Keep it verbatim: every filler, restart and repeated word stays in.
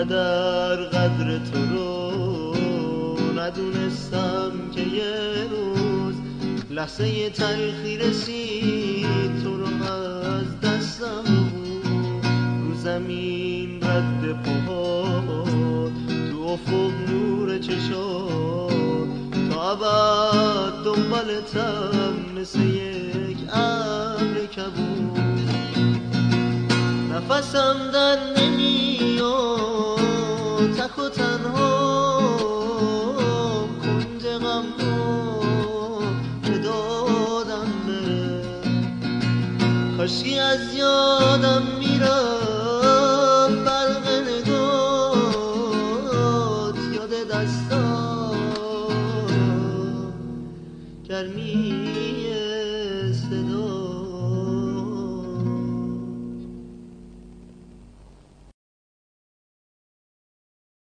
در قدر تو رو ندونستم که یه روز لحظه تلخی رسید تو رو از دستم رو زمین رد پاهات تو افق نور چشات تا ابد دنبالتم مثل یک ابر کبود نفسم در نمیاد تک و تنها کنج غم رو که دادم بره کاشکی از یادم میرم برق نگات یاد دستام گرمی صدا